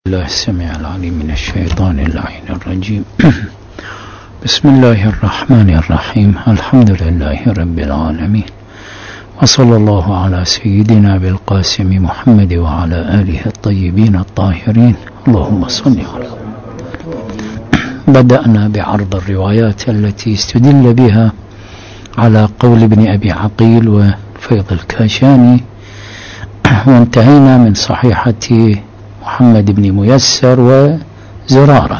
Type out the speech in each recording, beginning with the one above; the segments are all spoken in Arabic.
الله السميع العليم من الشيطان اللعين الرجيم. بسم الله الرحمن الرحيم. الحمد لله رب العالمين، وصلى الله على سيدنا بالقاسم محمد وعلى آله الطيبين الطاهرين. اللهم صل على. بدأنا بعرض الروايات التي استدل بها على قول ابن أبي عقيل وفيض الكاشاني، وانتهينا من صحيحة محمد بن ميسر وزرارة.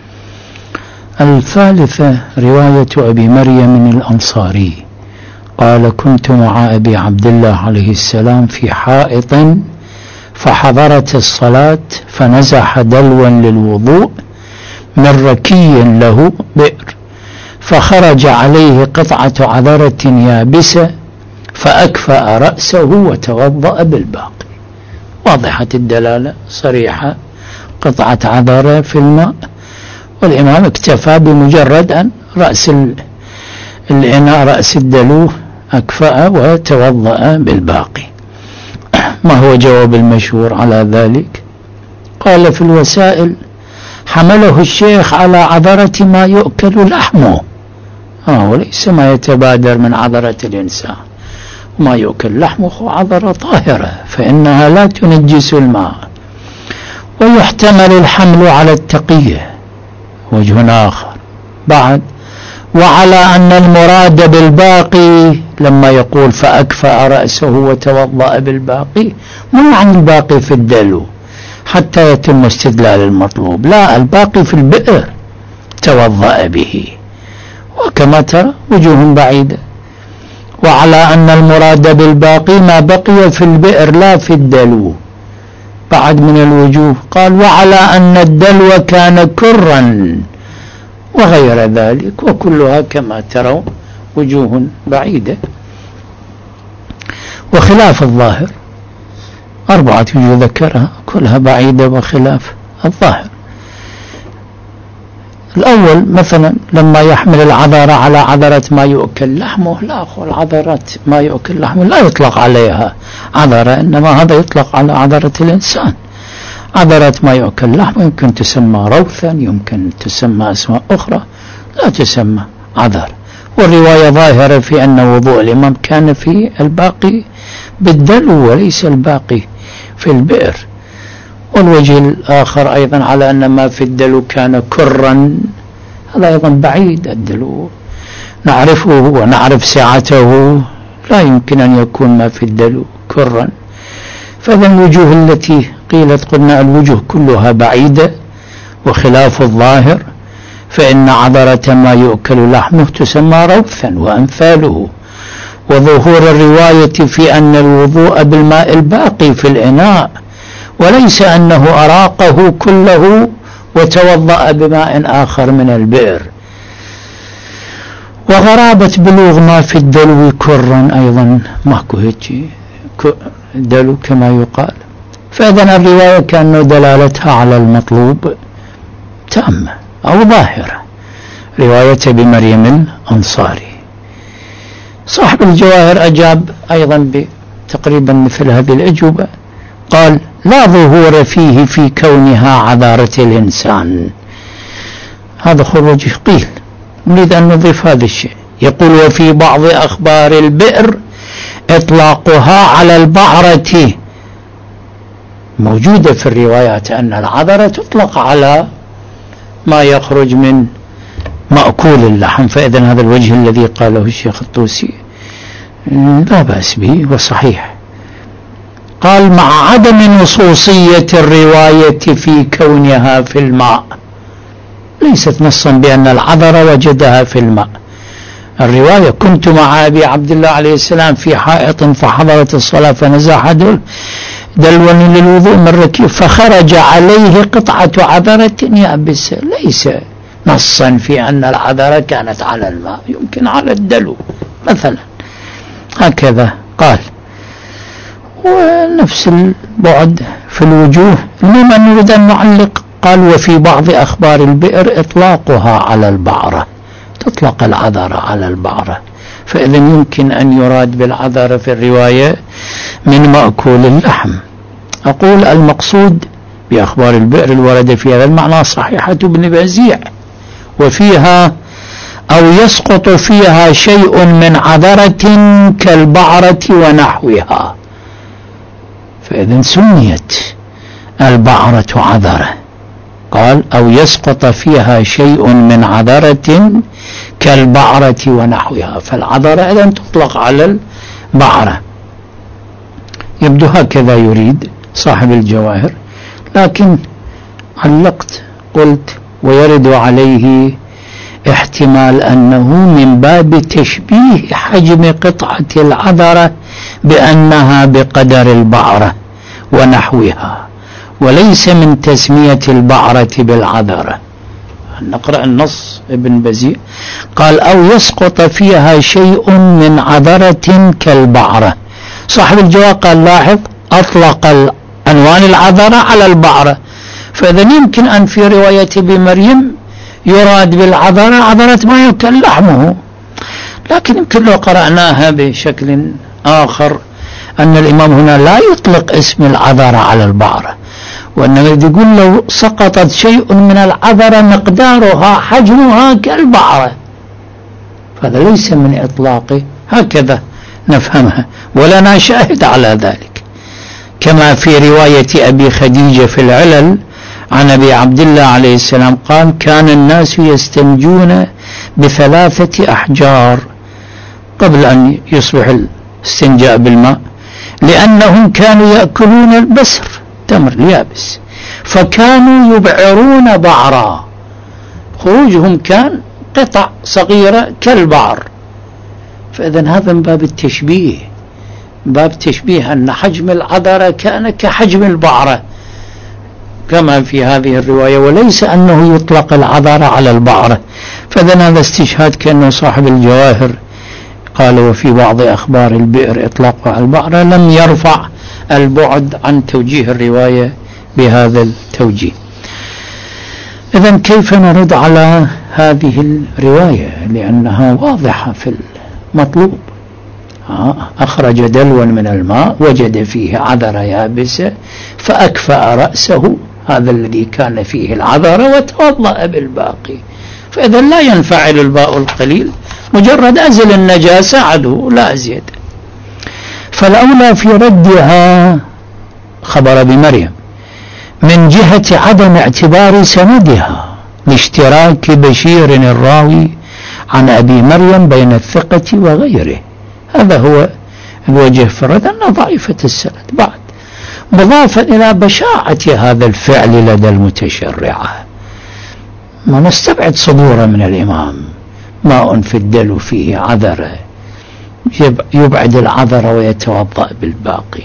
الثالثة رواية أبي مريم الأنصاري قال: كنت مع أبي عبد الله عليه السلام في حائط فحضرت الصلاة فنزح دلوا للوضوء من ركي له بئر، فخرج عليه قطعة عذرة يابسة فأكفأ رأسه وتوضأ بالباقي. واضحة الدلالة صريحة، قطعة عذرة في الماء، والإمام اكتفى بمجرد أن رأس الإناء رأس الدلو أكفأ وتوضأ بالباقي. ما هو جواب المشهور على ذلك؟ قال في الوسائل: حمله الشيخ على عذرة ما يؤكل لحمه، وليس ما يتبادر من عذرة الإنسان. ما يؤكل لحمه عذرة طاهرة فإنها لا تنجس الماء. ويحتمل الحمل على التقية، وجه آخر بعد، وعلى أن المراد بالباقي لما يقول فأكفأ رأسه وتوضأ بالباقي مو عن الباقي في الدلو حتى يتم استدلال المطلوب، لا، الباقي في البئر توضأ به. وكما ترى وجوه بعيدة. وعلى أن المراد بالباقي ما بقي في البئر لا في الدلو بعد من الوجوه. قال: وعلى أن الدلو كان كرا وغير ذلك، وكلها كما ترون وجوه بعيدة. وخلاف الظاهر 4 وجوه ذكرها كلها بعيدة وخلاف الظاهر. الأول مثلا لما يحمل العذرة على عذرة ما يؤكل لحمه، لا أخو، العذرة ما يؤكل لحمه لا يطلق عليها عذرة، إنما هذا يطلق على عذرة الإنسان. عذرة ما يؤكل لحمه يمكن تسمى روثا، يمكن تسمى أسماء أخرى، لا تسمى عذر. والرواية ظاهرة في أن وضوء الإمام كان في الباقي بالدلو وليس الباقي في البئر. والوجه الآخر أيضا على أن ما في الدلو كان كرا، هذا أيضا بعيد. الدلو نعرفه ونعرف سعته، لا يمكن أن يكون ما في الدلو كرا. فإذا الوجوه التي قيلت قلنا الوجوه كلها بعيدة وخلاف الظاهر، فإن عذرة ما يؤكل لحمه تسمى روثا وأمثاله. وظهور الرواية في أن الوضوء بالماء الباقي في الإناء وليس أنه أراقه كله وتوضأ بماء آخر من البئر. وغرابة بلوغ ما في الدلو كرا أيضا ماكو هيك دلو كما يقال. فإذا الرواية كأن دلالتها على المطلوب تامة أو ظاهرة، رواية بمريم الأنصاري. صاحب الجواهر أجاب أيضا بتقريبا مثل هذه الأجوبة، قال: لا ظهور فيه في كونها عذارة الإنسان. هذا خروج قيل، نريد أن نضيف هذا الشيء. يقول: وفي بعض أخبار البئر إطلاقها على البعرة. موجودة في الروايات أن العذرة تطلق على ما يخرج من مأكول اللحم. فإذن هذا الوجه الذي قاله الشيخ الطوسي لا بأس به وصحيح. قال: مع عدم نصوصية الرواية في كونها في الماء، ليست نصا بأن العذر وجدها في الماء. الرواية: كنت مع أبي عبد الله عليه السلام في حائط فحضرت الصلاة فنزح دلوا للوضوء من ركي فخرج عليه قطعة عذرة يابسة. ليس نصا في أن العذرة كانت على الماء، يمكن على الدلو مثلا، هكذا قال. ونفس البعد في الوجوه. المهم أن نريد أن نعلق. قال: وفي بعض أخبار البئر إطلاقها على البعرة، تطلق العذرة على البعرة. فإذا يمكن أن يراد بالعذرة في الرواية من مأكول اللحم. أقول المقصود بأخبار البئر الوردة في هذا المعنى صحيحة ابن بزيع، وفيها أو يسقط فيها شيء من عذرة كالبعرة ونحوها، فإذن سميت البعرة عذرة. قال أو يسقط فيها شيء من عذرة كالبعرة ونحوها، فالعذرة إذن تطلق على البعرة. يبدو هكذا يريد صاحب الجواهر، لكن علقت قلت ويرد عليه احتمال أنه من باب تشبيه حجم قطعة العذرة بأنها بقدر البعرة ونحوها، وليس من تسمية البعرة بالعذرة. نقرأ النص ابن بزيع قال أو يسقط فيها شيء من عذرة كالبعرة. صاحب الجواب قال لاحظ أطلق عنوان العذرة على البعرة، فإذا يمكن أن في رواية بمريم يراد بالعذرة عذرة ما يؤكل لحمه، لكن يمكن لو قرأناها بشكل آخر أن الإمام هنا لا يطلق اسم العذرة على البعرة، وأنه يقول لو سقطت شيء من العذرة مقدارها حجمها كالبعرة، فهذا ليس من إطلاقه، هكذا نفهمها، ولنا شاهد على ذلك، كما في رواية أبي خديجة في العلل عن أبي عبد الله عليه السلام قال كان الناس يستنجون ب3 أحجار قبل أن يصبح الاستنجاء بالماء، لأنهم كانوا يأكلون البسر تمر اليابس، فكانوا يبعرون بعرا، خروجهم كان قطع صغيرة كالبعر. فإذن هذا من باب التشبيه، باب تشبيه أن حجم العذرة كان كحجم البعرة كما في هذه الرواية، وليس أنه يطلق العذرة على البعرة. فإذن هذا استشهاد كأنه صاحب الجواهر قال وفي بعض أخبار البئر إطلاقها على البعرة لم يرفع البعد عن توجيه الرواية بهذا التوجيه. إذن كيف نرد على هذه الرواية لأنها واضحة في المطلوب؟ أخرج دلوا من الماء وجد فيه عذرة يابسة فأكفأ رأسه، هذا الذي كان فيه العذرة، وتوضأ بالباقي، فإذا لا ينفعل الماء القليل، مجرد أزل النجاسة عدو لا أزيد. فالأولى في ردها خبر بمريم من جهة عدم اعتبار سندها لاشتراك بشير الراوي عن أبي مريم بين الثقة وغيره، هذا هو الوجه في الرد أنها ضعيفة السند، بعد مضافا إلى بشاعة هذا الفعل لدى المتشرعة. ما نستبعد صدوره من الإمام، ماء في الدلو فيه عذرة، يبعد العذرة ويتوضأ بالباقي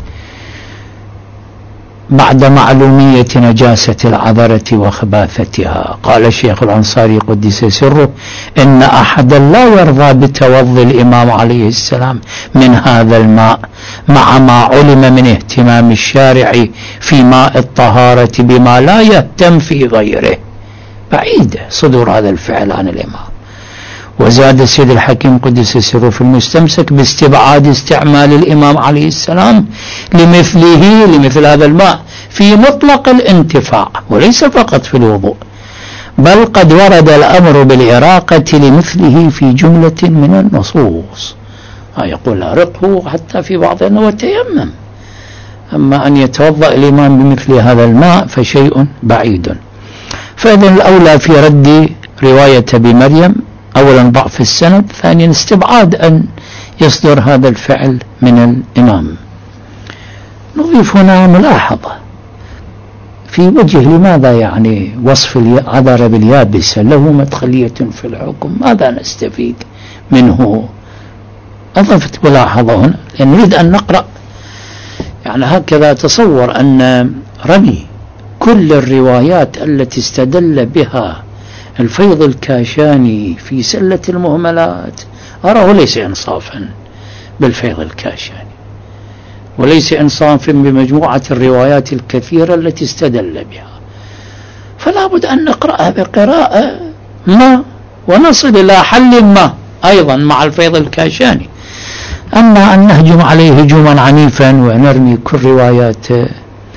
بعد معلومية نجاسة العذرة وخباثتها. قال الشيخ الأنصاري قدس سره إن أحدا لا يرضى بتوضي الإمام عليه السلام من هذا الماء مع ما علم من اهتمام الشارع في ماء الطهارة بما لا يهتم في غيره، بعيد صدور هذا الفعل عن الإمام. وزاد السيد الحكيم قدس سره في المستمسك باستبعاد استعمال الإمام عليه السلام لمثل هذا الماء في مطلق الانتفاع وليس فقط في الوضوء، بل قد ورد الأمر بالإراقة لمثله في جملة من النصوص، يقول أرقه حتى في بعض أنه وتيمم، أما أن يتوضأ الإمام بمثل هذا الماء فشيء بعيد. فإذن الأولى في رد رواية بمريم أولا ضعف السند، ثانيا استبعاد أن يصدر هذا الفعل من الإمام. نضيف هنا ملاحظة في وجه لماذا يعني وصف العذرة باليابسة له مدخلية في الحكم، ماذا نستفيد منه؟ أضفت ملاحظة هنا لأن نريد أن نقرأ يعني هكذا. تصور أن رمي كل الروايات التي استدل بها الفيض الكاشاني في سلة المهملات أراه ليس إنصافا بالفيض الكاشاني، وليس إنصافا بمجموعة الروايات الكثيرة التي استدل بها، فلا بد أن نقرأها بقراءة ما ونصل إلى حل ما أيضا مع الفيض الكاشاني. أما أن نهجم عليه هجوما عنيفا ونرمي كل روايات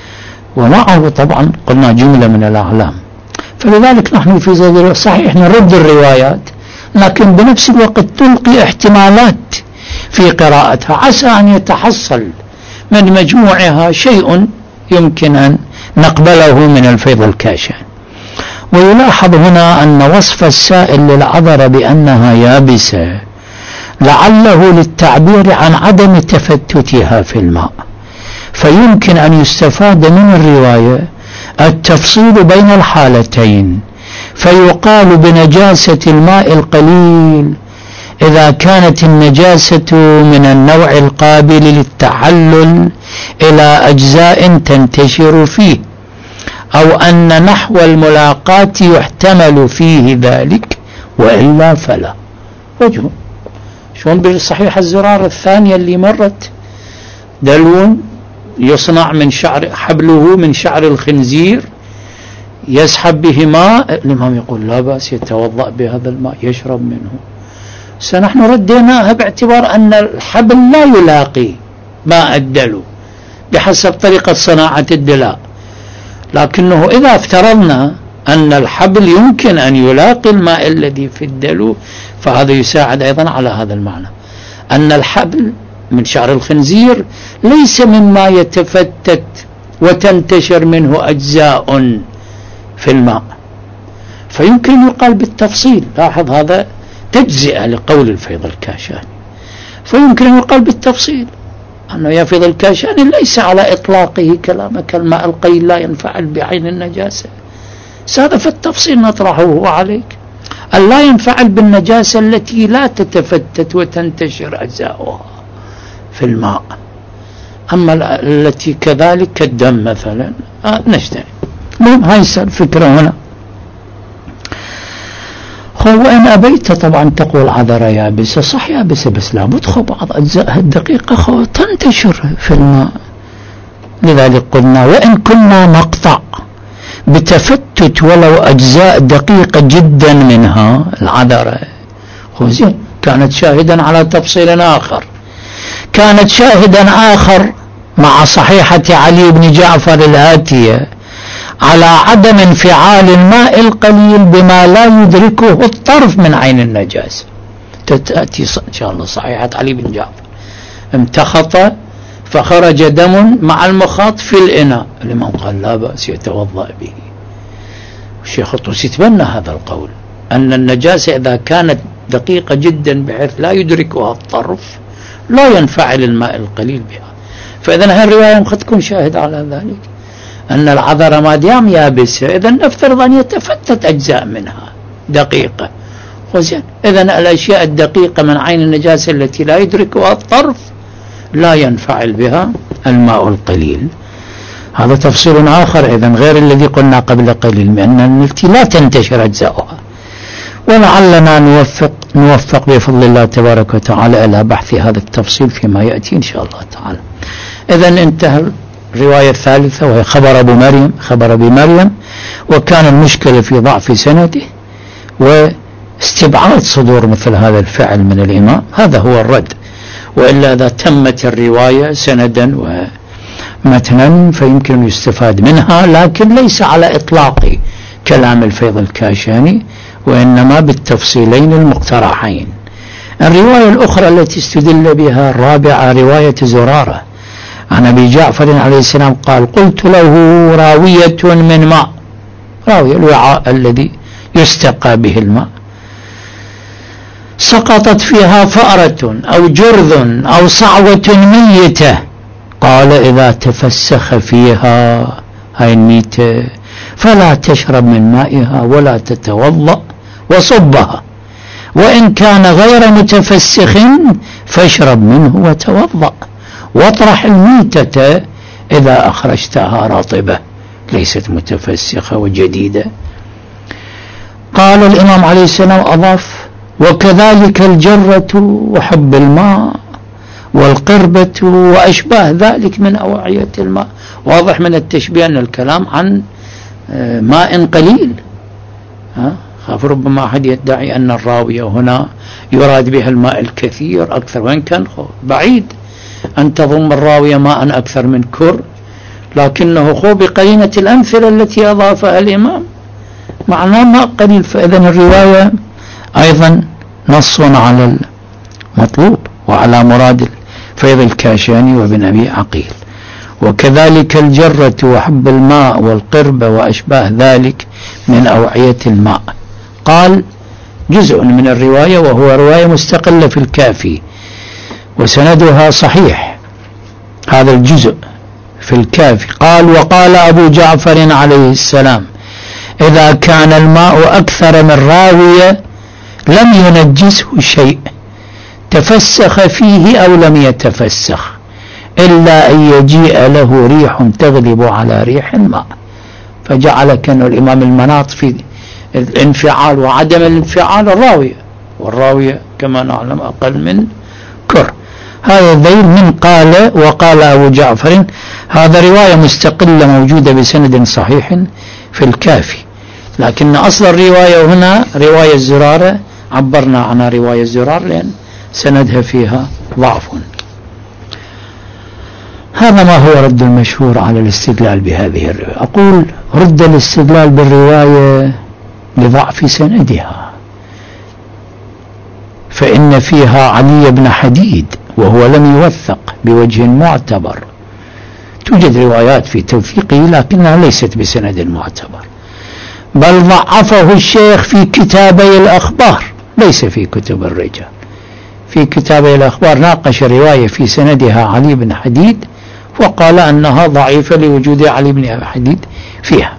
ومعه طبعا قلنا جملة من الأعلام. فلذلك نحن في صدر صحيح نرد الروايات، لكن بنفس الوقت تلقي احتمالات في قراءتها عسى أن يتحصل من مجموعها شيء يمكن أن نقبله من الفيض الكاشان. ويلاحظ هنا أن وصف السائل للعذرة بأنها يابسة لعله للتعبير عن عدم تفتتها في الماء، فيمكن أن يستفاد من الرواية التفصيل بين الحالتين، فيقال بنجاسة الماء القليل إذا كانت النجاسة من النوع القابل للتحلل إلى أجزاء تنتشر فيه، أو أن نحو الملاقاة يحتمل فيه ذلك وإلا فلا. وجه شلون بالصحيح الزرار الثانية اللي مرت دلون يصنع من شعر، حبله من شعر الخنزير يسحب به ماء، الإمام يقول لا بأس يتوضأ بهذا الماء يشرب منه. سنحن رديناها باعتبار أن الحبل لا يلاقي ماء الدلو بحسب طريقة صناعة الدلاء، لكنه إذا افترضنا أن الحبل يمكن أن يلاقي الماء الذي في الدلو فهذا يساعد أيضا على هذا المعنى، أن الحبل من شعر الخنزير ليس مما يتفتت وتنتشر منه أجزاء في الماء، فيمكن أن يقال بالتفصيل. لاحظ هذا تجزئة لقول الفيض الكاشاني، فيمكن أن يقال بالتفصيل أنه يا فيض الكاشاني ليس على إطلاقه كلامك الماء القليل لا ينفعل بعين النجاسة، هذا في التفصيل نطرحه عليك، أن لا ينفعل بالنجاسة التي لا تتفتت وتنتشر أجزاؤها في الماء، أما التي كذلك كالدم مثلا نجتنب. المهم هاي الفكرة هنا. وإن أبيت طبعا تقول عذرة يابسة، صح يابسة بس لابد بعض أجزائها الدقيقة تنتشر في الماء، لذلك قلنا وإن كنا نقطع بتفتت ولو أجزاء دقيقة جدا منها العذرة، زين كانت شاهدا على تفصيل آخر، كانت شاهدا آخر مع صحيحة علي بن جعفر الآتية على عدم انفعال الماء القليل بما لا يدركه الطرف من عين النجاسة. تأتي إن شاء الله صحيحة علي بن جعفر امتخط فخرج دم مع المخاط في الإناء، الإمام قال لا بأس يتوضأ به. الشيخ الطوسي يتبنى هذا القول أن النجاسة إذا كانت دقيقة جدا بحيث لا يدركها الطرف لا ينفعل الماء القليل بها. فإذا هذه الرواية قد تكون شاهد على ذلك، أن العذرة ما دام يابسة إذا نفترض أن يتفتت أجزاء منها دقيقة، وزين إذا الأشياء الدقيقة من عين النجاسة التي لا يدركها الطرف لا ينفعل بها الماء القليل. هذا تفصيل آخر إذن غير الذي قلنا قبل قليل بأن التي لا تنتشر أجزاؤها. ولعلنا نوفق بفضل الله تبارك وتعالى إلى بحث هذا التفصيل فيما يأتي إن شاء الله تعالى. إذن انتهى الرواية الثالثة وهي خبر أبي مريم، وكان المشكلة في ضعف سنده واستبعاد صدور مثل هذا الفعل من الإمام، هذا هو الرد. وإلا إذا تمت الرواية سندا ومتنا فيمكن أن يستفاد منها، لكن ليس على إطلاق كلام الفيض الكاشاني وإنما بالتفصيلين المقترحين. الرواية الأخرى التي استدل بها الرابعة رواية زرارة عن أبي جعفر عليه السلام قال قلت له راوية من ماء، راوية الوعاء الذي يستقى به الماء، سقطت فيها فأرة أو جرذ أو صعوة ميتة، قال إذا تفسخ فيها هاي الميتة فلا تشرب من مائها ولا تتوضأ وصبها، وإن كان غير متفسخ فاشرب منه وتوضأ، واطرح الميتة إذا أخرجتها رطبة ليست متفسخة وجديدة. قال الإمام عليه السلام أضاف وكذلك الجرة وحب الماء والقربة وأشباه ذلك من أوعية الماء. واضح من التشبيه أن الكلام عن ماء قليل، خاف ربما أحد يدعي أن الراوية هنا يراد بها الماء الكثير أكثر، وإن كان بعيد أن تضم الراوية ماء أكثر من كر، لكنه خو بقرينة الأمثلة التي أضافها الإمام معناه ما قليل. فإذا الرواية أيضا نص على المطلوب وعلى مراد فيض الكاشاني وابن أبي عقيل. وكذلك الجرة وحب الماء والقربة وأشباه ذلك من أوعية الماء. قال جزء من الرواية وهو رواية مستقلة في الكافي وسندها صحيح، هذا الجزء في الكافي. قال وقال أبو جعفر عليه السلام إذا كان الماء أكثر من راوية لم ينجسه شيء تفسخ فيه أو لم يتفسخ إلا أن يجيء له ريح تغلب على ريح الماء. فجعل كأنه الإمام المناط في الانفعال وعدم الانفعال الراوية، والراوية كما نعلم أقل من كر. هذا ذيل من قال وقال أبو جعفر، هذا رواية مستقلة موجودة بسند صحيح في الكافي، لكن أصل الرواية هنا رواية الزرارة عبرنا عنها رواية الزرار لأن سندها فيها ضعف. هذا ما هو رد المشهور على الاستدلال بهذه الرواية. أقول رد الاستدلال بالرواية لضعف سندها، فإن فيها علي بن حديد وهو لم يوثق بوجه معتبر. توجد روايات في توثيقه لكنها ليست بسند معتبر، بل ضعفه الشيخ في كتابي الأخبار ليس في كتب الرجال. في كتابي الأخبار ناقش رواية في سندها علي بن حديد وقال أنها ضعيفة لوجود علي بن حديد فيها.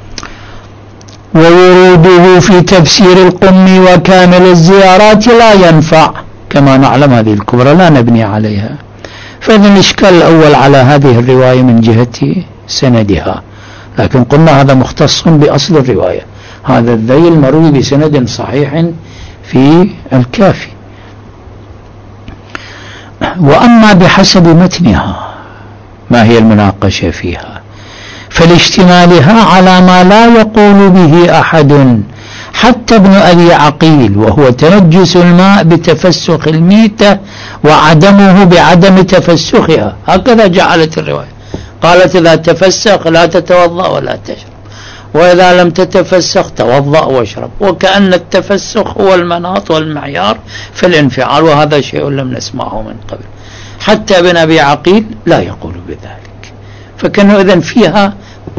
ووروده في تفسير القم وكامل الزيارات لا ينفع، كما نعلم هذه الكبرى لا نبني عليها. فإذا الإشكال الأول على هذه الرواية من جهة سندها، لكن قلنا هذا مختص بأصل الرواية. هذا الذيل مروي بسند صحيح في الكافي. وأما بحسب متنها ما هي المناقشة فيها، فلاشتمالها على ما لا يقول به أحد حتى ابن أبي عقيل، وهو تنجس الماء بتفسخ الميتة وعدمه بعدم تفسخها. هكذا جعلت الرواية، قالت إذا تفسخ لا تتوضأ ولا تشرب، وإذا لم تتفسخ توضأ واشرب، وكأن التفسخ هو المناط والمعيار في الانفعال، وهذا شيء لم نسمعه من قبل. حتى ابن أبي عقيل لا يقول بذلك، فكانوا إذن فيها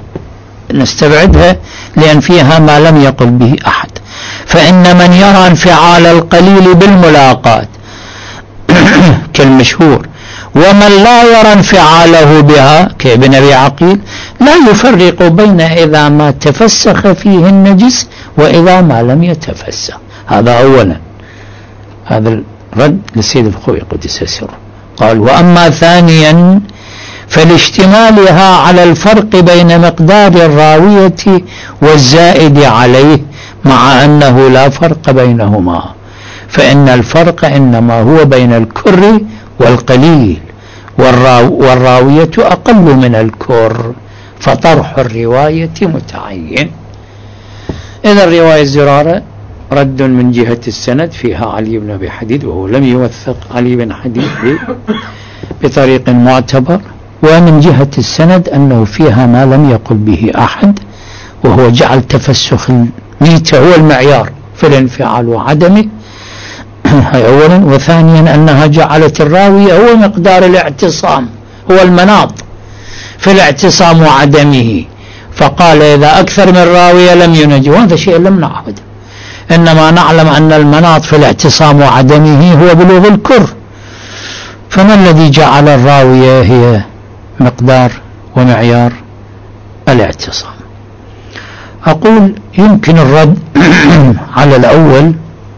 نستبعدها لأن فيها ما لم يقل به أحد. فإن من يرى انفعال القليل بالملاقات كالمشهور، ومن لا يرى انفعاله بها كابن أبي عقيل لا يفرق بين إذا ما تفسخ فيه النجس وإذا ما لم يتفسخ. هذا أولا، هذا الرد للسيد الخوي قدس سره. قال وأما ثانيا فلاشتمالها على الفرق بين مقدار الراوية والزائد عليه، مع أنه لا فرق بينهما، فإن الفرق إنما هو بين الكر والقليل، والراوية أقل من الكر، فطرح الرواية متعين. إذا الرواية الزرارة رد من جهة السند، فيها علي بن أبي حديد وهو لم يوثق علي بن حديد بطريق معتبر، ومن جهة السند أنه فيها ما لم يقل به أحد، وهو جعل تفسخ الميتة هو المعيار في الانفعال وعدمه، هاي أولا. وثانيا أنها جعلت الراوية هو مقدار الاعتصام، هو المناط في الاعتصام وعدمه، فقال إذا أكثر من راوية لم ينجي، وهذا شيء لم نعهد، إنما نعلم أن المناط في الاعتصام وعدمه هو بلوغ الكر، فما الذي جعل الراوية هي مقدار ومعيار الاعتصام؟ أقول يمكن الرد على الأول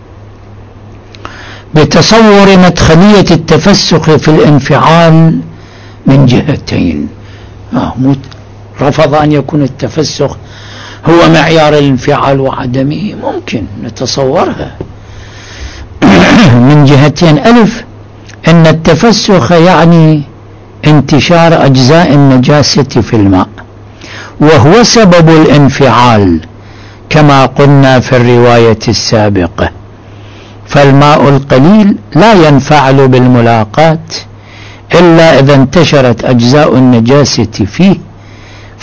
بتصور مدخلية التفسخ في الانفعال من جهتين. رفض أن يكون التفسخ هو معيار الانفعال وعدمه، ممكن نتصورها من جهتين. ألف، أن التفسخ يعني انتشار أجزاء النجاسة في الماء، وهو سبب الانفعال كما قلنا في الرواية السابقة، فالماء القليل لا ينفعل بالملاقات إلا إذا انتشرت أجزاء النجاسة فيه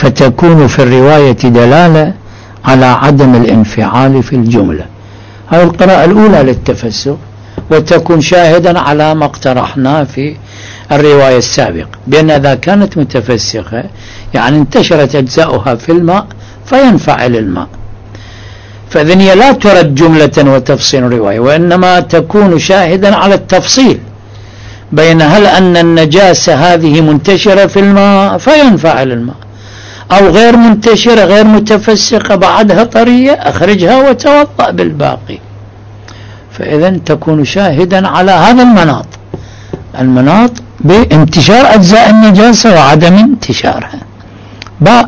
فتكون في الرواية دلالة على عدم الانفعال في الجملة. هذه القراءة الأولى للتفسخ، وتكون شاهدا على ما اقترحناه في الرواية السابقة، بأن إذا كانت متفسخة يعني انتشرت أجزاؤها في الماء فينفعل الماء، فإذن هي لا ترد جملة وتفصيل الرواية، وإنما تكون شاهدا على التفصيل بين هل أن النجاسة هذه منتشرة في الماء فينفعل الماء، أو غير منتشرة غير متفسخة بعدها طرية أخرجها وتوضأ بالباقي. فإذن تكون شاهدا على هذا المناط بانتشار أجزاء النجاسة وعدم انتشارها. باء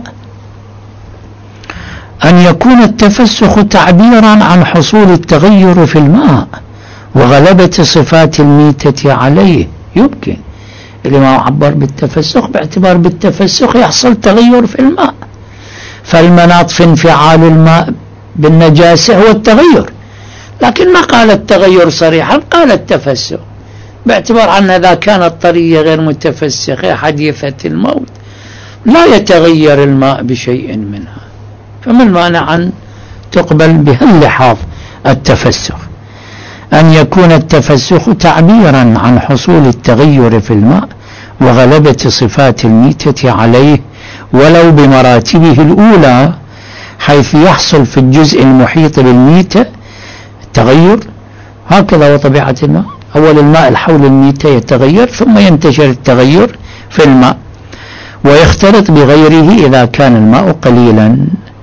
أن يكون التفسخ تعبيرا عن حصول التغير في الماء وغلبة صفات الميتة عليه. يمكن الإمام عبر بالتفسخ باعتبار بالتفسخ يحصل تغير في الماء، فالمناط في انفعال الماء بالنجاسة هو التغير، لكن ما قال التغير صريحا، قال التفسخ باعتبار أن إذا كانت طرية غير متفسخة حديثة الموت لا يتغير الماء بشيء منها، فما المانع أن تقبل بهاللحاظ التفسخ. أن يكون التفسخ تعبيرا عن حصول التغير في الماء وغلبة صفات الميتة عليه ولو بمراتبه الأولى، حيث يحصل في الجزء المحيط بالميتة التغير. هكذا وطبيعة الماء، أول الماء الحول الميتة يتغير ثم ينتشر التغير في الماء ويختلط بغيره إذا كان الماء قليلا.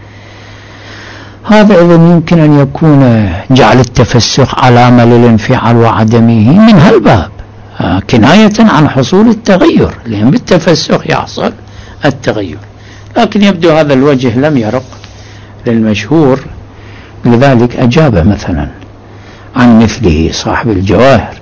هذا إذن يمكن أن يكون جعل التفسخ علامة للانفعال وعدمه من هالباب، كناية عن حصول التغير، لأن بالتفسخ يحصل التغير. لكن يبدو هذا الوجه لم يرق للمشهور، لذلك أجاب مثلا عن مثله صاحب الجواهر،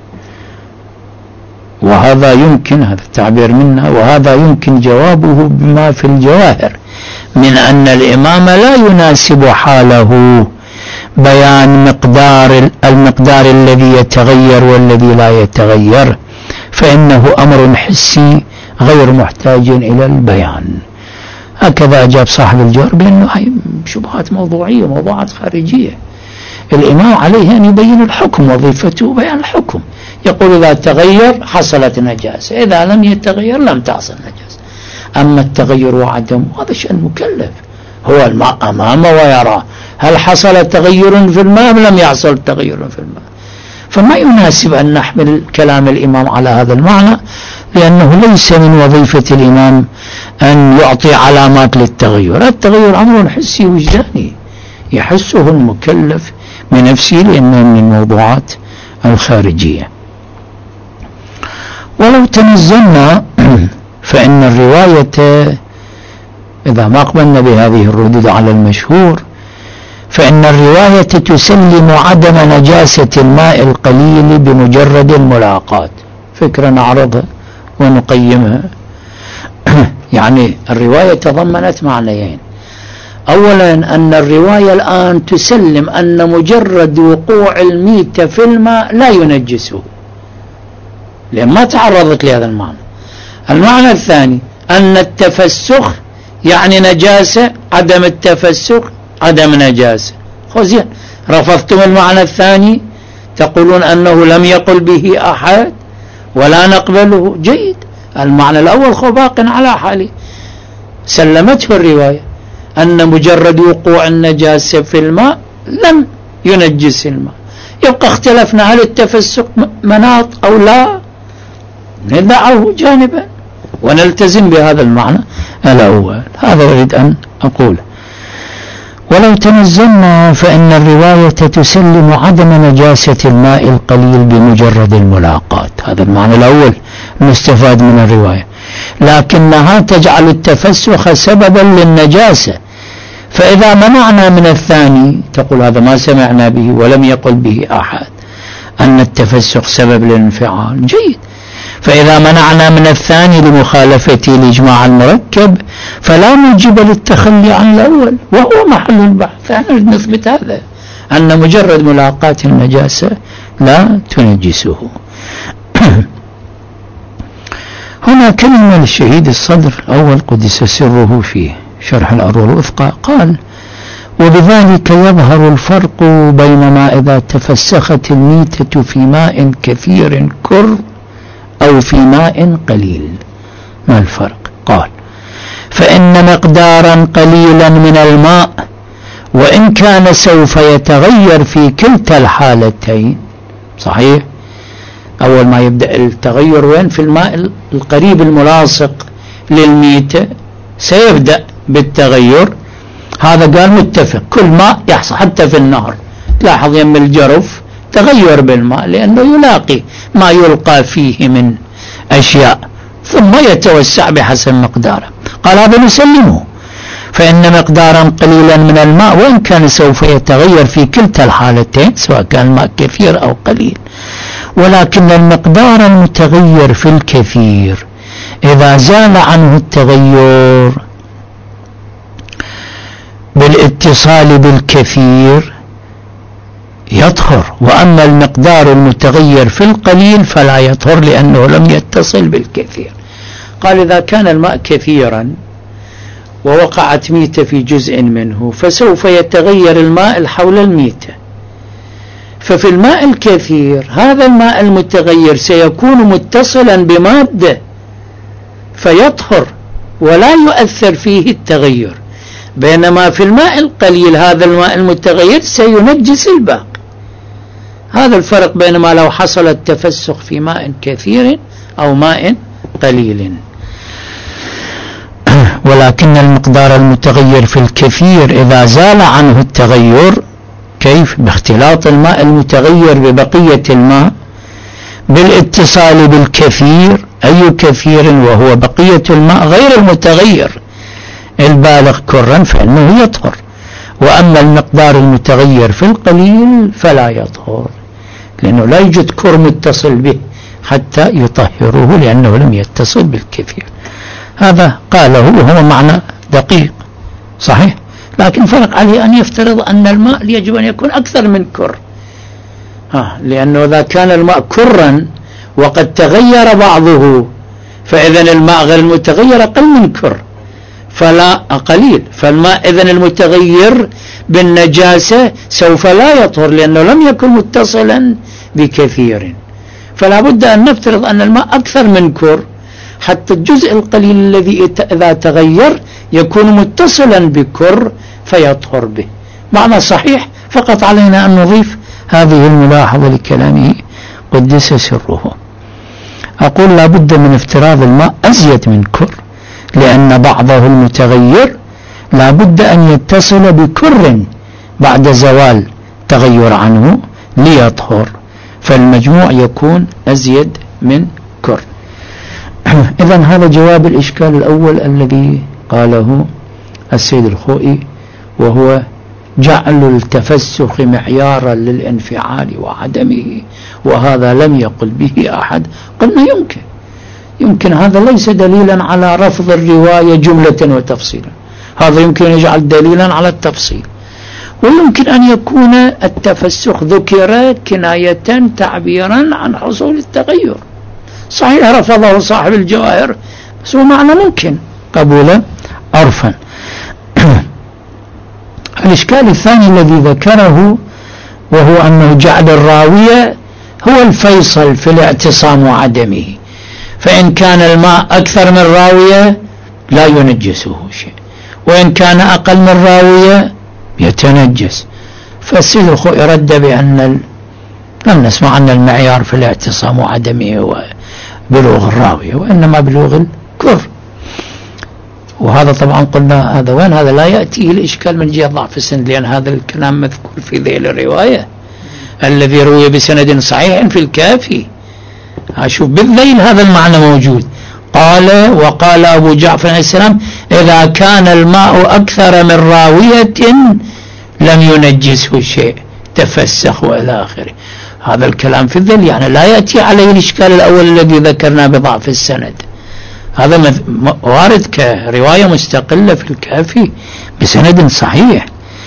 وهذا يمكن، هذا التعبير منا، وهذا يمكن جوابه بما في الجواهر من أن الإمام لا يناسب حاله بيان المقدار الذي يتغير والذي لا يتغير، فإنه أمر حسي غير محتاج إلى البيان. هكذا أجاب صاحب الجوهر بأنه هي شبهات موضوعية، موضوعات خارجية، الإمام عليه أن يبين الحكم، وظيفته بيان الحكم. يقول إذا تغير حصلت نجاسة، إذا لم يتغير لم تحصل نجاسة. أما التغير وعدمه هذا شأن مكلف، هو الماء أمامه ويراه هل حصل تغير في الماء أم لم يحصل تغير في الماء. فما يناسب أن نحمل كلام الإمام على هذا المعنى، لأنه ليس من وظيفة الإمام أن يعطي علامات للتغير. التغير أمر حسي وجداني يحسه المكلف بنفسه، لأنه من الموضوعات الخارجية. ولو تنزلنا فإن الرواية إذا ما قبلنا بهذه الردود على المشهور، فإن الرواية تسلم عدم نجاسة الماء القليل بمجرد الملاقاة. فكرة نعرضها ونقيمها. يعني الرواية تضمنت معنيين: أولا أن الرواية الآن تسلم أن مجرد وقوع الميتة في الماء لا ينجسه، لأن ما تعرضت لهذا المعنى. المعنى الثاني أن التفسخ يعني نجاسة، عدم التفسخ عدم نجاسة. خزين رفضتم المعنى الثاني، تقولون أنه لم يقل به أحد ولا نقبله. جيد، المعنى الأول باق على حاله، سلمته الرواية أن مجرد وقوع النجاسة في الماء لم ينجس الماء. يبقى اختلفنا هل التفسخ مناط أو لا، ندعه جانبا ونلتزم بهذا المعنى الأول. هذا أريد أن أقوله. ولو تنزلنا فإن الرواية تسلم عدم نجاسة الماء القليل بمجرد الملاقاة. هذا المعنى الأول المستفاد من الرواية، لكنها تجعل التفسخ سببا للنجاسة. فإذا منعنا من الثاني، تقول هذا ما سمعنا به ولم يقل به أحد أن التفسخ سبب للانفعال. جيد، فإذا منعنا من الثاني لمخالفته لإجماع المركب فلا موجب للتخلي عن الأول، وهو محل البحث. أنا نثبت هذا، أن مجرد ملاقاة النجاسة لا تنجسه. هنا كلمة للشهيد الصدر أول قدس سره فيه، شرح العروة الوثقى قال: وبذلك يظهر الفرق بين ما إذا تفسخت الميتة في ماء كثير كر أو في ماء قليل. ما الفرق؟ قال: فإن مقدارا قليلا من الماء وإن كان سوف يتغير في كلتا الحالتين، صحيح، أول ما يبدأ التغير وين؟ في الماء القريب الملاصق للميتة سيبدأ بالتغير. هذا قال متفق، كل ماء يحصل حتى في النهر تلاحظ يم الجرف تغير بالماء لأنه يلاقي ما يلقى فيه من أشياء ثم يتوسع بحسب مقداره. قال: هذا نسلمه. فإن مقدارا قليلا من الماء وإن كان سوف يتغير في كلتا الحالتين سواء كان الماء كثير أو قليل، ولكن المقدار المتغير في الكثير إذا زال عنه التغير بالاتصال بالكثير يطهر، وأما المقدار المتغير في القليل فلا يطهر لأنه لم يتصل بالكثير. قال: إذا كان الماء كثيرا ووقعت ميتة في جزء منه فسوف يتغير الماء حول الميتة، ففي الماء الكثير هذا الماء المتغير سيكون متصلا بمادة فيطهر ولا يؤثر فيه التغير، بينما في الماء القليل هذا الماء المتغير سينجس الباقي. هذا الفرق بينما لو حصل التفسخ في ماء كثير أو ماء قليل. ولكن المقدار المتغير في الكثير إذا زال عنه التغير، كيف؟ باختلاط الماء المتغير ببقية الماء بالاتصال بالكثير، أي كثير وهو بقية الماء غير المتغير البالغ كرا، فإنه يطهر. وأما المقدار المتغير في القليل فلا يطهر لأنه لا يوجد كر متصل به حتى يطهره لأنه لم يتصل بالكثير. هذا قاله وهو معنى دقيق صحيح، لكن فرق عليه أن يفترض أن الماء يجب أن يكون أكثر من كر، لأنه إذا كان الماء كرا وقد تغير بعضه فإذن الماء غير المتغير أقل من كر فلا قليل، فالماء إذن المتغير بالنجاسة سوف لا يطهر لأنه لم يكن متصلا بكثير، فلا بد أن نفترض أن الماء أكثر من كر حتى الجزء القليل الذي إذا تغير يكون متصلا بكر فيطهر به. معنى صحيح، فقط علينا أن نضيف هذه الملاحظة لكلامه قدس سره. أقول لا بد من افتراض الماء أزيد من كر لأن بعضه المتغير لا بد أن يتصل بكر بعد زوال تغير عنه ليطهر، فالمجموع يكون أزيد من كر. إذن هذا جواب الإشكال الأول الذي قاله السيد الخوئي، وهو جعل التفسخ معيارا للانفعال وعدمه، وهذا لم يقل به أحد. قلنا يمكن هذا ليس دليلا على رفض الرواية جملة وتفصيلا، هذا يمكن يجعل دليلا على التفصيل، ويمكن أن يكون التفسخ ذكر كناية تعبيرا عن حصول التغير. صحيح رفضه صاحب الجواهر بس هو معنى ممكن قبولا عرفا. الإشكال الثاني الذي ذكره وهو أنه جعل الراوية هو الفيصل في الاعتصام وعدمه، فإن كان الماء أكثر من راوية لا ينجسه شيء، وإن كان أقل من راوية يتنجس. فالسيد الخوئي رد بأن لم نسمع أن المعيار في الاعتصام وعدمه هو بلوغ الراوية وإنما بلوغ الكر، وهذا طبعا قلنا هذا وين هذا لا يأتيه الإشكال من جهة ضعف السند، لأن هذا الكلام مذكور في ذيل الرواية الذي روي بسند صحيح في الكافي. أشوف بالذيل هذا المعنى موجود. وقال أبو جعفر عليه السلام إذا كان الماء أكثر من راوية لم ينجسه شيء تفسخ وإلى آخره. هذا الكلام في الذيل يعني لا يأتي عليه الإشكال الأول الذي ذكرنا بضعف السند، هذا وارد كرواية مستقلة في الكافي بسند صحيح.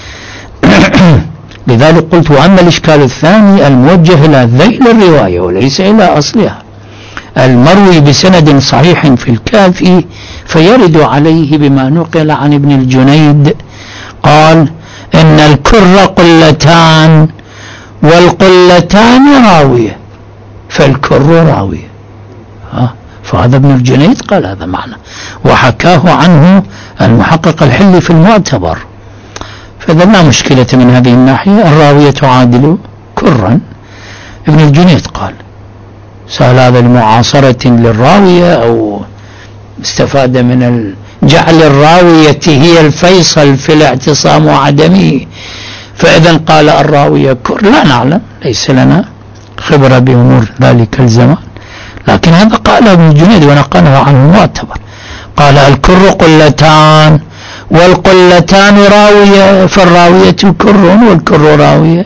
لذلك قلت وأما الإشكال الثاني الموجه إلى ذيل الرواية وليس إلى أصلها، المروي بسند صحيح في الكافي فيرد عليه بما نقل عن ابن الجنيد قال إن الكر قلتان والقلتان راوية، فالكر راوية. فهذا ابن الجنيد قال هذا معنى، وحكاه عنه المحقق الحلي في المعتبر. فإذا لا مشكلة من هذه الناحية، الراوية تعادل كرا. ابن الجنيد قال سأل هذا لمعاصرة للراوية أو استفاد من جعل الراوية هي الفيصل في الاعتصام وعدمه، فإذا قال الراوية كر. لا نعلم، ليس لنا خبرة بأمور ذلك الزمان، لكن هذا قال ابن الجنيد ونقله عنه المعتبر. قال الكر قلتان والقلتان راوية، فالراوية كر والكر راوية.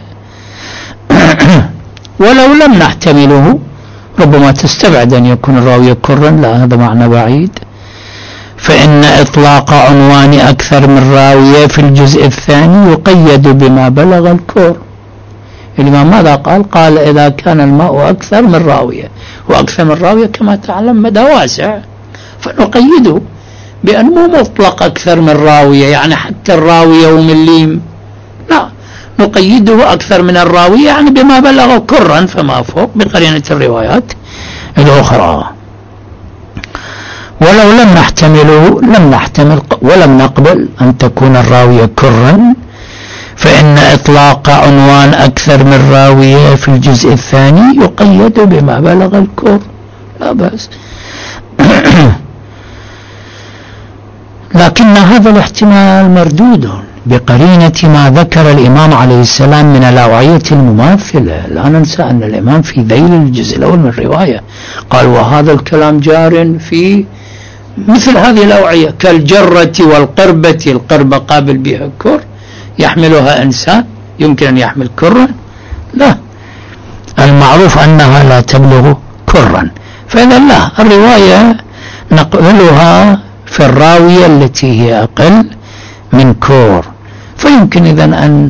ولو لم نحتمله ربما تستبعد أن يكون الراوية كرا، لا هذا معنى بعيد. فإن إطلاق عنوان أكثر من راوية في الجزء الثاني يقيد بما بلغ الكر. الإمام ماذا قال؟ قال إذا كان الماء أكثر من راوية، وأكثر من راوية كما تعلم مدى واسع، فنقيده بأن مو مطلق أكثر من راوية يعني حتى الراوية ومليم، لا، نقيده أكثر من الراوية يعني بما بلغ كرا فما فوق بقرينة الروايات الأخرى. ولو لم نحتمله ولم نقبل أن تكون الراوية كرا، فإن إطلاق عنوان أكثر من راوية في الجزء الثاني يقيد بما بلغ الكر، لا بأس. لكن هذا الاحتمال مردود بقرينة ما ذكر الإمام عليه السلام من الأوعية المماثلة. لا ننسى أن الإمام في ذيل الجزء الأول من الرواية قال وهذا الكلام جار في مثل هذه الأوعية كالجرة والقربة. القربة قابل بها كر، يحملها إنسان، يمكن أن يحمل كرا؟ لا، المعروف أنها لا تبلغ كرا. فإذا لا، الرواية نقبلها في الراوية التي هي أقل من كور، فيمكن إذن أن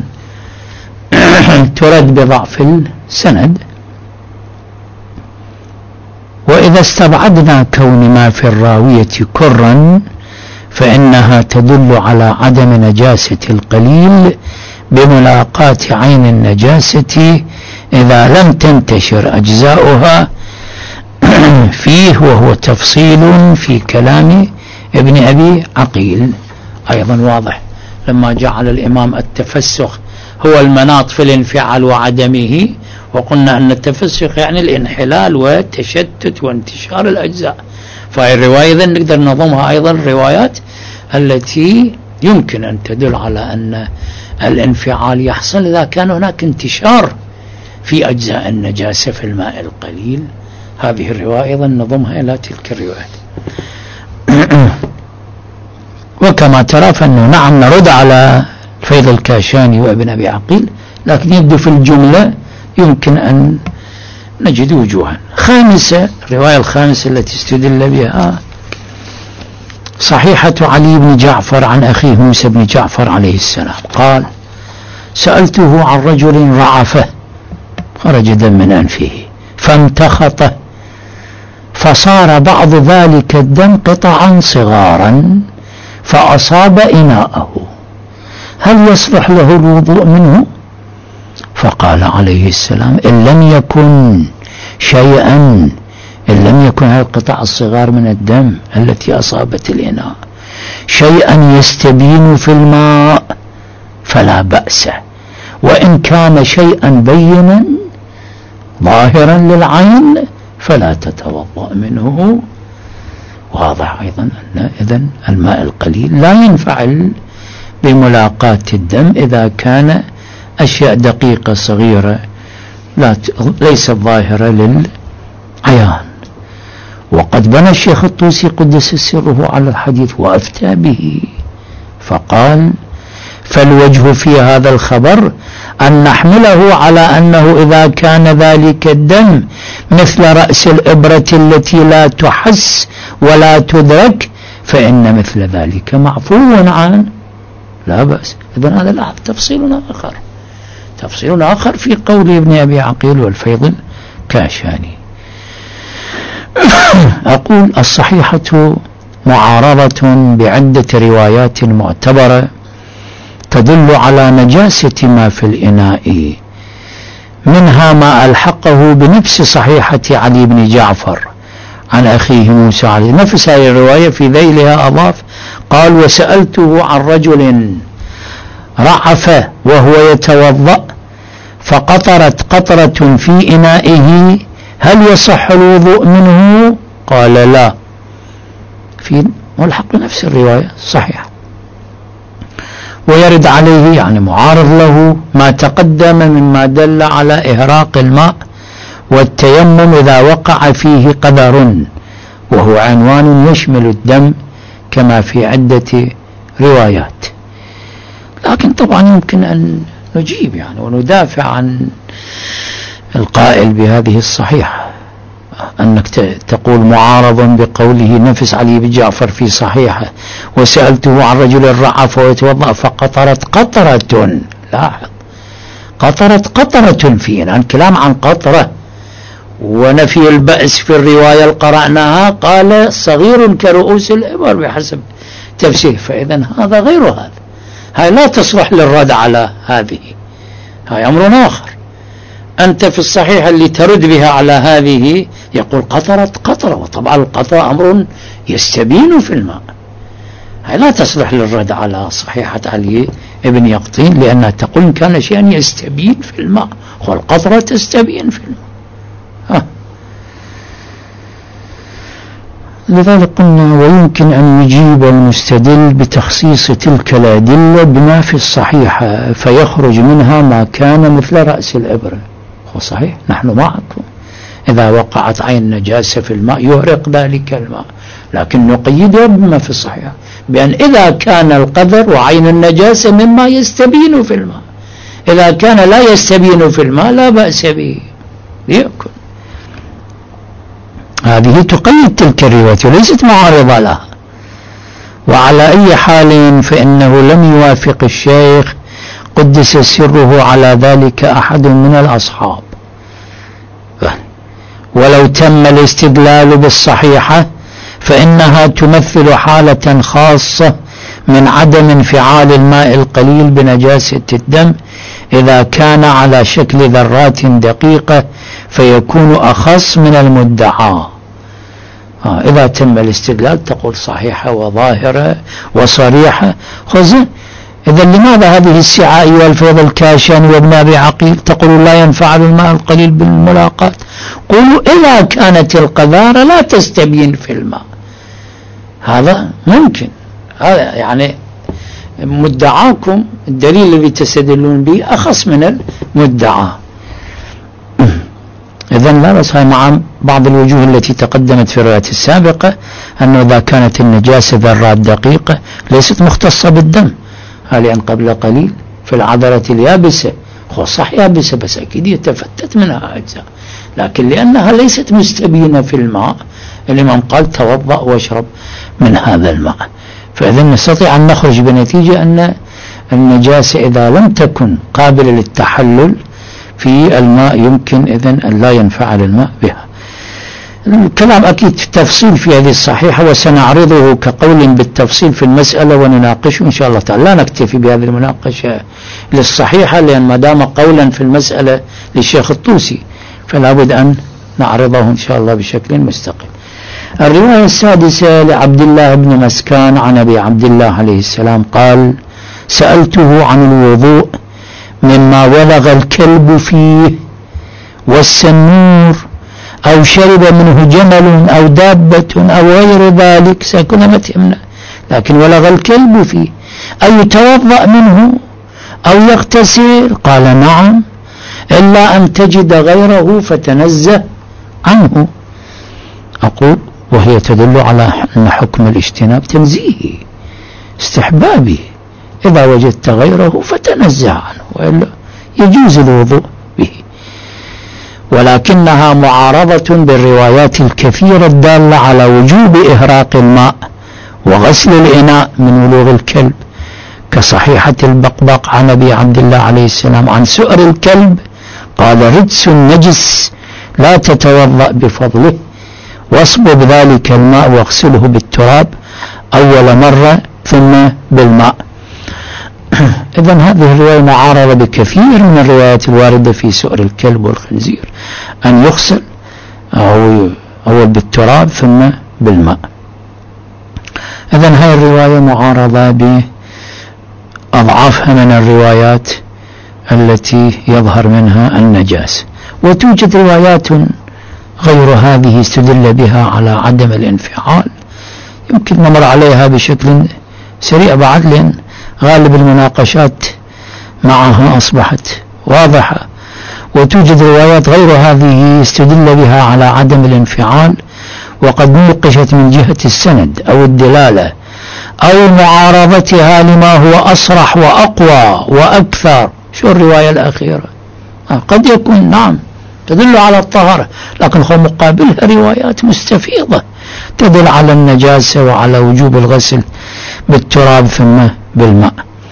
ترد بضعف السند. وإذا استبعدنا كون ما في الراوية كرا فإنها تدل على عدم نجاسة القليل بملاقاة عين النجاسة إذا لم تنتشر أجزاؤها فيه، وهو تفصيل في كلام ابن أبي عقيل. أيضا واضح لما جعل الإمام التفسخ هو المناط في الانفعال وعدمه، وقلنا أن التفسخ يعني الانحلال والتشتت وانتشار الأجزاء، فهي الرواية إذن نقدر نضمها أيضا الروايات التي يمكن أن تدل على أن الانفعال يحصل إذا كان هناك انتشار في أجزاء النجاسة في الماء القليل. هذه الرواية أيضا نضمها إلى تلك الروايات. وكما ترى فإنه نعم نرد على فيض الكاشاني وابن أبي عقيل، لكن يبدو في الجملة يمكن أن نجد وجوها. خامسة، الرواية الخامسة التي استدل بها صحيحة علي بن جعفر عن أخيه موسى بن جعفر عليه السلام قال سألته عن رجل رعفه خرج دم من أنفه فامتخطه فصار بعض ذلك الدم قطعا صغارا فأصاب إناءه، هل يصلح له الوضوء منه؟ فقال عليه السلام إن لم يكن هذا القطع الصغار من الدم التي أصابت الإناء شيئا يستبين في الماء فلا بأس، وإن كان شيئا بينا ظاهرا للعين فلا تتوضأ منه. واضح أيضا أن إذن الماء القليل لا ينفعل بملاقاة الدم إذا كان أشياء دقيقة صغيرة ليست ظاهرة للعيان. وقد بنى الشيخ الطوسي قدس سره على الحديث وأفتى به فقال فالوجه في هذا الخبر أن نحمله على أنه إذا كان ذلك الدم مثل رأس الإبرة التي لا تحس ولا تدرك فإن مثل ذلك معفو عنه لا بأس. إذن هذا لا تفصيل آخر في قول ابن أبي عقيل والفيض الكاشاني. أقول الصحيحة معارضة بعدة روايات معتبرة تدل على نجاسة ما في الإناء، منها ما ألحقه بنفس صحيحة علي بن جعفر عن أخيه موسى عليه، نفس هذه الرواية في ذيلها أضاف قال: وسألته عن رجل رعف وهو يتوضأ فقطرت قطرة في إنائه هل يصح الوضوء منه؟ قال: لا. في ملحق نفس الرواية صحيح. ويرد عليه يعني معارض له ما تقدم مما دل على إهراق الماء والتيمم إذا وقع فيه قدر، وهو عنوان يشمل الدم كما في عدة روايات. لكن طبعا يمكن أن نجيب يعني وندافع عن القائل بهذه الصحيحة، أنك تقول معارضا بقوله نفس علي بن جعفر في صحيحة: وسألته عن رجل رعف ويتوضأ فقطرت قطرة، لاحظ قطرت قطرة فينا الكلام عن قطرة، ونفي البأس في الرواية القرأناها قال صغير كرؤوس الإبر بحسب تفسير، فإذا هذا غير هذا، هاي لا تصلح للرد على هذه، هاي أمر آخر. أنت في الصحيح اللي ترد بها على هذه يقول قطرت قطرة، وطبعا القطرة أمر يستبين في الماء، هاي لا تصلح للرد على صحيحة علي ابن يقطين، لأنها تقول إن كان شيئا يستبين في الماء، والقطرة تستبين في الماء. لذلك قلنا ويمكن أن يجيب المستدل بتخصيص تلك الأدلة بما في الصحيحة فيخرج منها ما كان مثل رأس الإبرة. هو صحيح نحن معكم، إذا وقعت عين نجاسة في الماء يهرق ذلك الماء، لكن نقيدها بما في الصحيحة بأن إذا كان القدر وعين النجاسة مما يستبين في الماء، إذا كان لا يستبين في الماء لا بأس به ليأكل. هذه تقيد تلك الرواية وليست معارضة لها. وعلى أي حال فإنه لم يوافق الشيخ قدس سره على ذلك أحد من الأصحاب، ولو تم الاستدلال بالصحيحة فإنها تمثل حالة خاصة من عدم انفعال الماء القليل بنجاسة الدم إذا كان على شكل ذرات دقيقة فيكون أخص من المدعى. إذا تم الاستدلال تقول صحيحة وظاهرة وصريحة. إذا لماذا هذه السعة أيها الفيض الكاشاني وابن أبي عقيل تقول لا ينفعل الماء القليل بالملاقاة؟ قولوا إذا كانت القذارة لا تستبين في الماء، هذا ممكن، هذا يعني مدعاكم الدليل الذي تستدلون به أخص من المدعى. إذن لا بس هاي مع بعض الوجوه التي تقدمت في الروايات السابقة أنه إذا كانت النجاسة ذرات دقيقة ليست مختصة بالدم، لأن قبل قليل في العذرة اليابسة هو صح يابسة بس أكيد يتفتت منها أجزاء، لكن لأنها ليست مستبينة في الماء الإمام قال توضأ واشرب من هذا الماء. فإذن نستطيع أن نخرج بنتيجة أن النجاسة إذا لم تكن قابلة للتحلل في الماء يمكن إذن أن لا ينفعل الماء بها. الكلام أكيد تفصيل في هذه الصحيحة وسنعرضه كقول بالتفصيل في المسألة ونناقشه إن شاء الله تعالى. لا نكتفي بهذه المناقشة للصحيحة لأن ما دام قولا في المسألة للشيخ الطوسي فلا بد أن نعرضه إن شاء الله بشكل مستقل. الرواية السادسة لعبد الله بن مسكان عن أبي عبد الله عليه السلام قال: سألته عن الوضوء مما ولغ الكلب فيه والسنور أو شرب منه جمل أو دابة أو غير ذلك، سيكون متهمنا، لكن ولغ الكلب فيه أو يتوضأ منه أو يغتسل؟ قال: نعم، إلا أن تجد غيره فتنزه عنه. أقول وهي تدل على أن حكم الاجتناب تنزيهي استحبابي، إذا وجدت غيره فتنزه عنه وإلا يجوز الوضوء به. ولكنها معارضة بالروايات الكثيرة الدالة على وجوب إهراق الماء وغسل الإناء من ولوغ الكلب، كصحيحة البقبق عن أبي عبد الله عليه السلام عن سؤر الكلب قال: رجس نجس لا تتوضأ بفضله، واصبب ذلك الماء واغسله بالتراب أول مرة ثم بالماء. إذن هذه الرواية معارضة بكثير من الروايات الواردة في سؤر الكلب والخنزير أن يغسل أول بالتراب ثم بالماء. إذن هذه الرواية معارضة بأضعافها من الروايات التي يظهر منها النجاسة. وتوجد روايات غير هذه استدل بها على عدم الانفعال، يمكن نمر عليها بشكل سريع بعد، لأن غالب المناقشات معها أصبحت واضحة. وتوجد روايات غير هذه استدل بها على عدم الانفعال، وقد نوقشت من جهة السند أو الدلالة أو معارضتها لما هو أصرح وأقوى وأكثر. شو الرواية الأخيرة؟ قد يكون نعم تدل على الطهارة، لكن هو مقابلها روايات مستفيضة تدل على النجاسة وعلى وجوب الغسل بالتراب ثم بالماء.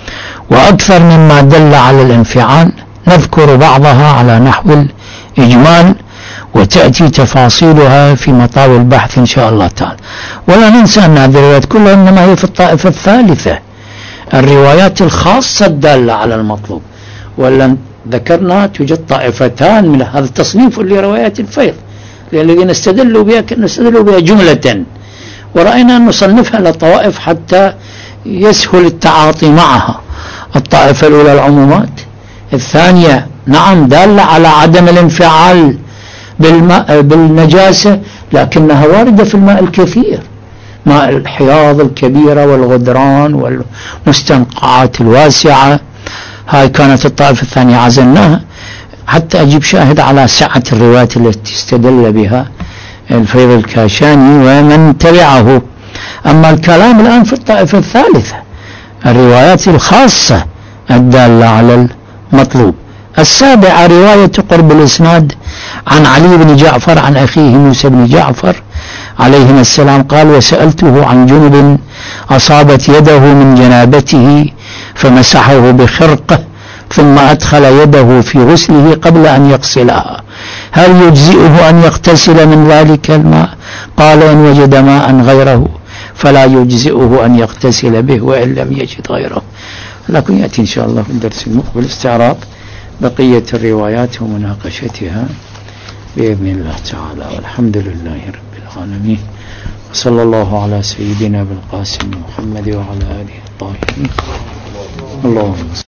وأكثر مما دل على الانفعال نذكر بعضها على نحو الإجمال، وتأتي تفاصيلها في مطاوي البحث إن شاء الله تعالى. ولا ننسى أن هذه الروايات كلها إنما هي في الطائفة الثالثة، الروايات الخاصة الدالة على المطلوب. ولا ذكرنا توجد طائفتان من هذا التصنيف اللي روايات الفيض الذين استدلوا بها جملة، ورأينا أن نصنفها لطوائف حتى يسهل التعاطي معها. الطائفة الأولى العمومات، الثانية نعم دالة على عدم الانفعال بالماء بالنجاسة، لكنها واردة في الماء الكثير، ماء الحياض الكبيرة والغدران والمستنقعات الواسعة. هاي كانت الطائفة الثانية، عزلناها حتى أجيب شاهد على سعة الروايات التي استدل بها الفيض الكاشاني ومن تبعه. أما الكلام الآن في الطائفة الثالثة، الروايات الخاصة الدالة على المطلوب. السابعة رواية قرب الإسناد عن علي بن جعفر عن أخيه موسى بن جعفر عليهما السلام قال: وسألته عن جنب أصابت يده من جنابته فمسحه بخرقة ثم أدخل يده في غسله قبل أن يغسلها، هل يجزئه أن يغتسل من ذلك الماء؟ قال: إن وجد ماء غيره فلا يجزئه أن يغتسل به وإن لم يجد غيره. لكن يأتي إن شاء الله في الدرس المقبل استعراض بقية الروايات ومناقشتها بإذن الله تعالى. والحمد لله رب العالمين، وصلى الله على سيدنا بالقاسم محمد وعلى آله الطاهرين. اللهم